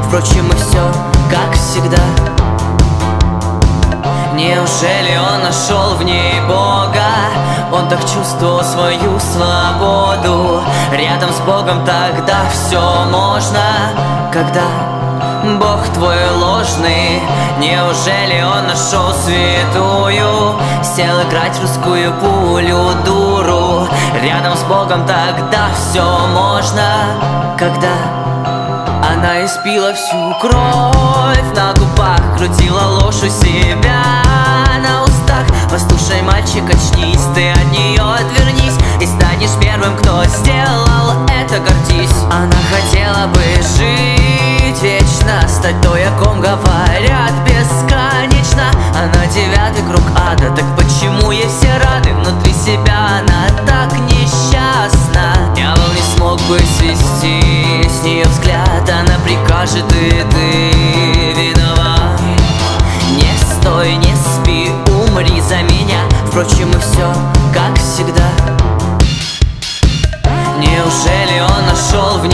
Впрочем, и все, как всегда. Неужели он нашел в ней Бога? Он так чувствовал свою свободу. Рядом с Богом тогда все можно. Когда Бог твой ложный, неужели он нашел святую? Сел играть в русскую пулю дуру. Рядом с Богом тогда все можно. Когда она испила всю кровь на губах, крутила ложь у себя на устах. Послушай, мальчик, очнись, ты от нее отвернись и станешь первым, кто сделал это, гордись. Она хотела бы жить вечно, стать той, о ком говорят бесконечно. Она 9-й круг ада, так почему ей все рады? Внутри себя она так несчастна. Дьявол не смог бы свести с нее взгляд. Она прикажет, и ты виноват. Не стой, не спи, умри за меня. Впрочем, и все, как всегда. Неужели он нашел в